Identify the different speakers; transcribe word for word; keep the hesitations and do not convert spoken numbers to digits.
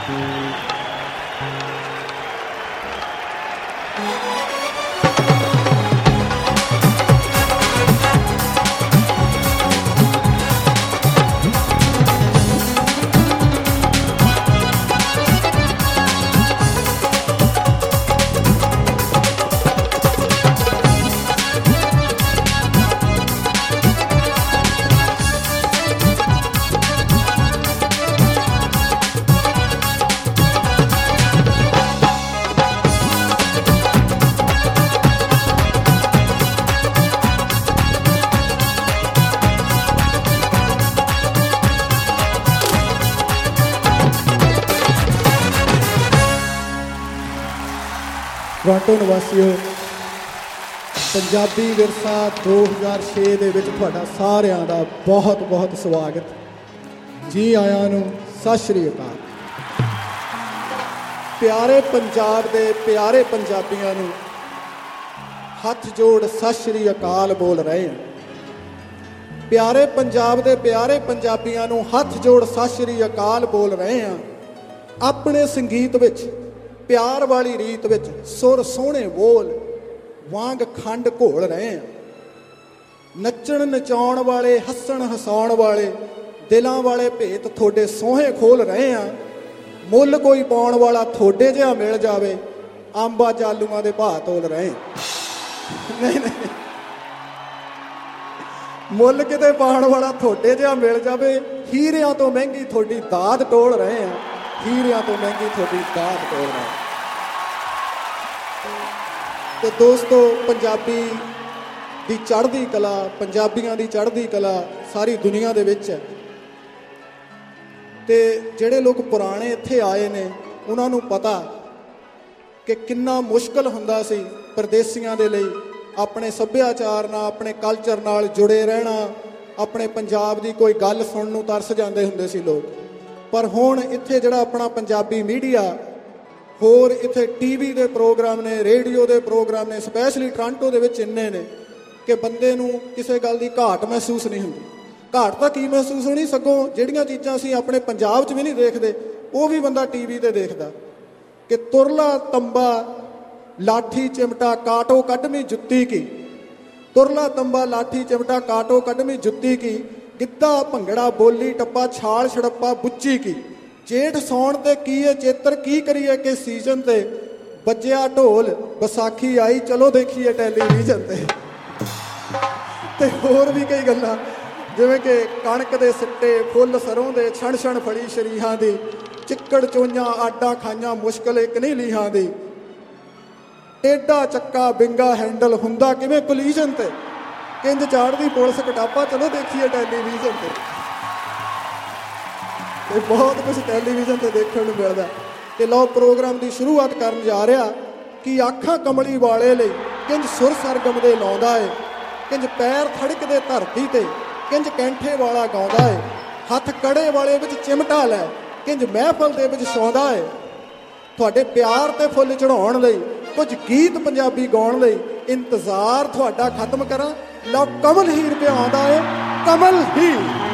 Speaker 1: Toronto ਨਿਵਾਸੀਓ, Punjabi ਵਿਰਸਾ ਦੋ ਹਜ਼ਾਰ ਛੇ ਦੇ ਵਿੱਚ ਤੁਹਾਡਾ ਸਾਰਿਆਂ ਦਾ ਬਹੁਤ ਬਹੁਤ ਸਵਾਗਤ। ਜੀ ਆਇਆਂ ਨੂੰ ਸਤਿ ਸ਼੍ਰੀ ਅਕਾਲ। ਪਿਆਰੇ ਪੰਜਾਬ ਦੇ ਪਿਆਰੇ ਪੰਜਾਬੀਆਂ ਨੂੰ ਹੱਥ ਜੋੜ ਸਤਿ ਸ਼੍ਰੀ ਅਕਾਲ ਬੋਲ ਰਹੇ ਹਾਂ। ਪਿਆਰੇ ਪੰਜਾਬ ਦੇ ਪਿਆਰੇ ਪੰਜਾਬੀਆਂ ਨੂੰ ਹੱਥ ਜੋੜ ਸਤਿ ਸ਼੍ਰੀ ਅਕਾਲ ਬੋਲ ਰਹੇ ਹਾਂ। ਆਪਣੇ ਸੰਗੀਤ ਵਿੱਚ ਪਿਆਰ ਵਾਲੀ ਰੀਤ ਵਿੱਚ ਸੁਰ ਸੋਹਣੇ ਬੋਲ ਵਾਂਗ ਖੰਡ ਘੋਲ ਰਹੇ ਹਾਂ। ਨੱਚਣ ਨਚਾਉਣ ਵਾਲੇ, ਹੱਸਣ ਹਸਾਉਣ ਵਾਲੇ, ਦਿਲਾਂ ਵਾਲੇ ਭੇਤ ਤੁਹਾਡੇ ਸੋਹੇ ਖੋਲ ਰਹੇ ਹਾਂ। ਮੁੱਲ ਕੋਈ ਪਾਉਣ ਵਾਲਾ ਤੁਹਾਡੇ ਜਿਹਾ ਮਿਲ ਜਾਵੇ, ਅੰਬਾਂ ਚਾਲੂਆਂ ਦੇ ਭਾਅ ਤੋਲ ਰਹੇ। ਨਹੀਂ ਨਹੀਂ, ਮੁੱਲ ਕਿਤੇ ਪਾਉਣ ਵਾਲਾ ਤੁਹਾਡੇ ਜਿਹਾ ਮਿਲ ਜਾਵੇ, ਹੀਰਿਆਂ ਤੋਂ ਮਹਿੰਗੀ ਤੁਹਾਡੀ ਦਾਦ ਟੋਲ ਰਹੇ ਹਾਂ। ਹੀਰਿਆਂ ਤੋਂ ਮਹਿੰਗੀ ਤੁਹਾਡੀ ਦਾਦ ਟੋਲ ਰਹੇ। ਤੇ ਦੋਸਤੋ, ਪੰਜਾਬੀ ਦੀ ਚੜ੍ਹਦੀ ਕਲਾ, ਪੰਜਾਬੀਆਂ ਦੀ ਚੜ੍ਹਦੀ ਕਲਾ ਸਾਰੀ ਦੁਨੀਆ ਦੇ ਵਿੱਚ ਹੈ। ਤੇ ਜਿਹੜੇ ਲੋਕ ਪੁਰਾਣੇ ਇੱਥੇ ਆਏ ਨੇ ਉਹਨਾਂ ਨੂੰ ਪਤਾ ਕਿ ਕਿੰਨਾ ਮੁਸ਼ਕਲ ਹੁੰਦਾ ਸੀ ਪਰਦੇਸੀਆਂ ਦੇ ਲਈ ਆਪਣੇ ਸੱਭਿਆਚਾਰ ਨਾਲ, ਆਪਣੇ ਕਲਚਰ ਨਾਲ ਜੁੜੇ ਰਹਿਣਾ। ਆਪਣੇ ਪੰਜਾਬ ਦੀ ਕੋਈ ਗੱਲ ਸੁਣਨ ਨੂੰ ਤਰਸ ਜਾਂਦੇ ਹੁੰਦੇ ਸੀ ਲੋਕ। ਪਰ ਹੁਣ ਇੱਥੇ ਜਿਹੜਾ ਆਪਣਾ ਪੰਜਾਬੀ ਮੀਡੀਆ, ਹੋਰ ਇੱਥੇ ਟੀ ਵੀ ਦੇ ਪ੍ਰੋਗਰਾਮ ਨੇ, ਰੇਡੀਓ ਦੇ ਪ੍ਰੋਗਰਾਮ ਨੇ, ਸਪੈਸ਼ਲੀ ਟੋਰਾਂਟੋ ਦੇ ਵਿੱਚ ਇੰਨੇ ਨੇ ਕਿ ਬੰਦੇ ਨੂੰ ਕਿਸੇ ਗੱਲ ਦੀ ਘਾਟ ਮਹਿਸੂਸ ਨਹੀਂ ਹੁੰਦੀ। ਘਾਟ ਤਾਂ ਕੀ ਮਹਿਸੂਸ ਹੋਣੀ, ਸਗੋਂ ਜਿਹੜੀਆਂ ਚੀਜ਼ਾਂ ਅਸੀਂ ਆਪਣੇ ਪੰਜਾਬ 'ਚ ਵੀ ਨਹੀਂ ਦੇਖਦੇ ਉਹ ਵੀ ਬੰਦਾ ਟੀ ਵੀ 'ਤੇ ਦੇਖਦਾ। ਕਿ ਤੁਰਲਾ ਤੰਬਾ ਲਾਠੀ ਚਿਮਟਾ ਕਾਟੋ ਕੱਢਵੀਂ ਜੁੱਤੀ ਕੀ, ਤੁਰਲਾ ਤੰਬਾ ਲਾਠੀ ਚਿਮਟਾ ਕਾਟੋ ਕੱਢਵੀਂ ਜੁੱਤੀ ਕੀ, ਗਿੱਧਾ ਭੰਗੜਾ ਬੋਲੀ ਟੱਪਾ ਛਾਲ ਛੜੱਪਾ ਬੁੱਚੀ ਕੀ, ਜੇਠ ਸੌਣ ਤੇ ਕੀ ਹੈ ਚੇਤਰ ਕੀ ਕਰੀਏ ਕਿ ਸੀਜ਼ਨ ਤੇ ਵੱਜਿਆ ਢੋਲ, ਵਿਸਾਖੀ ਆਈ ਚਲੋ ਦੇਖੀਏ ਟੈਲੀਵਿਜ਼ਨ ਤੇ। ਤੇ ਹੋਰ ਵੀ ਕਈ ਗੱਲਾਂ, ਜਿਵੇਂ ਕਿ ਕਣਕ ਦੇ ਸਿੱਟੇ ਫੁੱਲ ਸਰੋਂ ਦੇ, ਛਣ ਛਣ ਫੜੀ ਸ਼ਰੀਹਾਂ ਦੀ, ਚਿੱਕੜ ਚੋਈਆਂ ਆਡਾਂ ਖਾਈਆਂ ਮੁਸ਼ਕਲ ਇੱਕ ਨਹੀਂ ਲੀਹਾਂ ਦੀ, ਟੇਢਾ ਚੱਕਾ ਬਿੰਗਾ ਹੈਂਡਲ ਹੁੰਦਾ ਕਿਵੇਂ ਕੋਲੀਜਨ ਤੇ, ਕਿੰਜ ਚਾੜਦੀ ਪੁਲਿਸ ਕਟਾਪਾ ਚਲੋ ਦੇਖੀਏ ਟੈਲੀਵਿਜ਼ਨ ਤੇ। ਤੇ ਬਹੁਤ ਕੁਝ ਟੈਲੀਵਿਜ਼ਨ ਤੇ ਦੇਖਣ ਨੂੰ ਮਿਲਦਾ। ਤੇ ਲਓ ਪ੍ਰੋਗਰਾਮ ਦੀ ਸ਼ੁਰੂਆਤ ਕਰਨ ਜਾ ਰਿਹਾ ਕਿ ਆਖਾਂ ਕਮਲੀ ਵਾਲੇ ਲਈ ਕਿੰਜ ਸੁਰ ਸਰਗਮ ਦੇ ਲਾਉਂਦਾ ਏ, ਕਿੰਜ ਪੈਰ ਥੜਕਦੇ ਧਰਤੀ ਤੇ, ਕਿੰਜ ਕੈਂਠੇ ਵਾਲਾ ਗਾਉਂਦਾ ਏ, ਹੱਥ ਕੜੇ ਵਾਲੇ ਵਿੱਚ ਚਿਮਟਾ ਲੈ, ਕਿੰਜ ਮਹਿਫਲ ਦੇ ਵਿੱਚ ਸੌਂਦਾ ਏ। ਤੁਹਾਡੇ ਪਿਆਰ ਤੇ ਫੁੱਲ ਚੜਾਉਣ ਲਈ, ਕੁਝ ਗੀਤ ਪੰਜਾਬੀ ਗਾਉਣ ਲਈ ਇੰਤਜ਼ਾਰ ਤੁਹਾਡਾ ਖਤਮ ਕਰਾਂ। ਲਓ ਕਮਲ ਹੀਰ ਪਿਆ ਆਉਂਦਾ ਏ, ਕਮਲ ਹੀਰ।